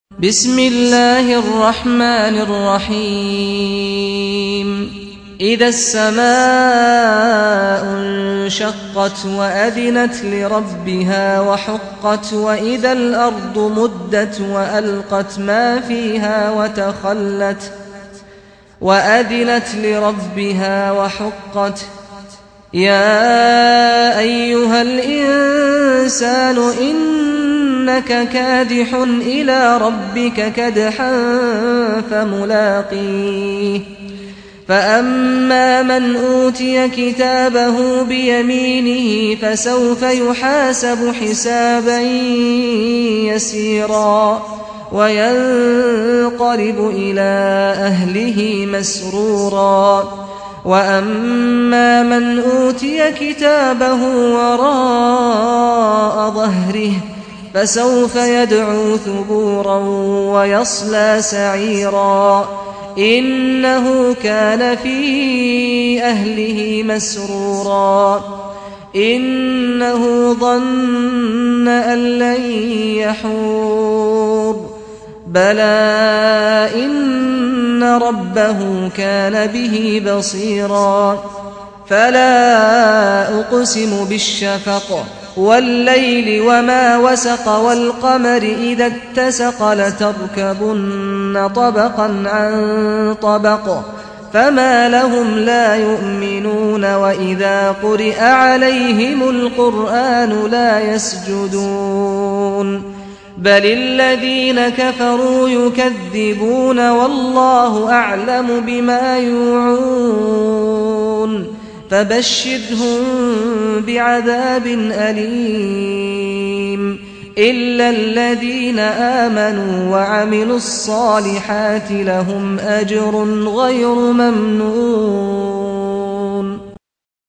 بسم الله الرحمن الرحيم إذا السماء انشقت وأذنت لربها وحقت وإذا الأرض مدت وألقت ما فيها وتخلت وأذنت لربها وحقت يا أيها الإنسان إنك كادح إلى ربك كدحا فملاقيه فأما من أوتي كتابه بيمينه فسوف يحاسب حسابا يسيرا وينقلب إلى أهله مسرورا وأما من أوتي كتابه وراء ظهره فسوف يدعو ثبورا ويصلى سعيرا إنه كان في أهله مسرورا إنه ظن أن لن يحور بلى إن ربه كان به بصيرا فلا أقسم بالشفق والليل وما وسق والقمر إذا اتسق لتركبن طبقا عن طبق فما لهم لا يؤمنون وإذا قرئ عليهم القرآن لا يسجدون بل الذين كفروا يكذبون والله أعلم بما يوعون فبشرهم بعذاب أليم إلا الذين آمنوا وعملوا الصالحات لهم أجر غير ممنون.